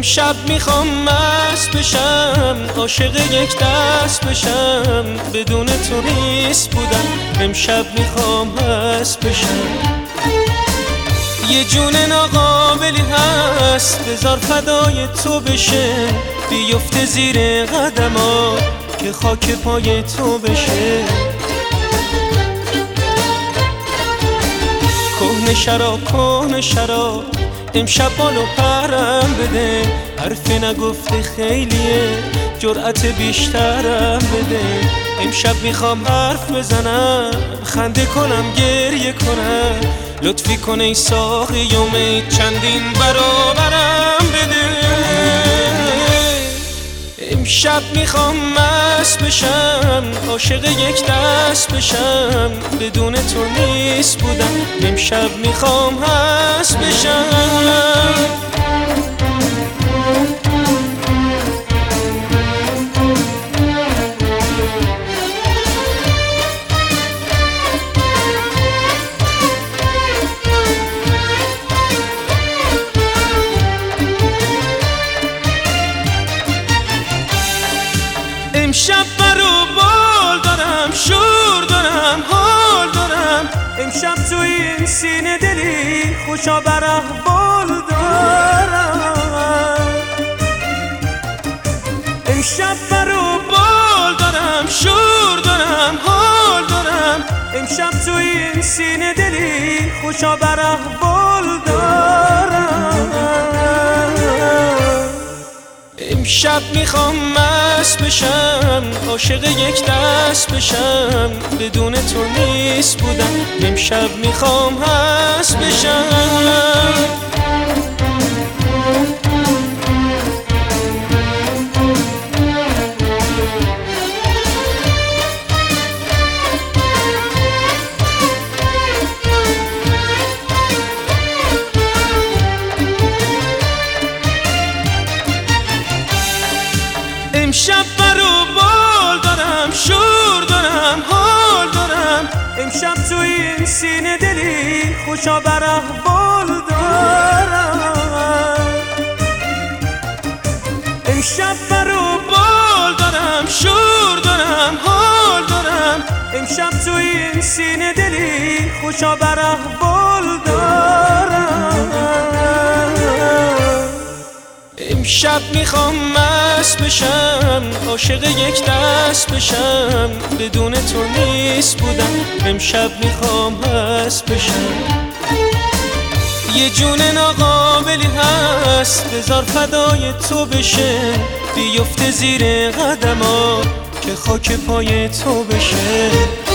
امشب میخوام مست بشم، عاشق یک دست بشم، بدون تو نیست بودم. امشب میخوام مست بشم. یه جون ناقابلی هست بذار فدای تو بشه، بیفته زیر قدمات که خاک پای تو بشه. کهنه شراب امشب بالو پرم بده، حرف نگفته خیلیه جرأت بیشترم بده. امشب میخوام حرف بزنم، خنده کنم گریه کنم، لطفی کن ای ساقی امید چندین برابرم بده. امشب میخوام مست بشم، عاشق یک دست بشم، بدون تو نیست بودم. امشب میخوام مست بشم. امشب برو بال دارم، شور دارم، حال دارم. امشب تو این سینه دلی خوشا بر احوال دارم. امشب برو بال دارم، شور دارم، حال دارم. امشب تو این سینه دلی خوشا بر احوال دارم. امشب میخوام مست بشم، عاشق یک دست بشم، بدون تو نیست بودم. امشب میخوام مست بشم. امشب برو بال دارم، شور دارم، حال دارم. امشب تو این سینه دلی خوشا بر احوال دارم. امشب برو بال دارم، شور دارم، حال دارم. امشب تو این سینه دلی خوشا بر احوال دارم. امشب میخوام مست بشم، عاشق یک دست بشم، بدون تو نیست بودم. امشب میخوام مست بشم. یه جون ناقابلی هست بذار فدای تو بشه، بیفته زیر قدمات که خاک پای تو بشه.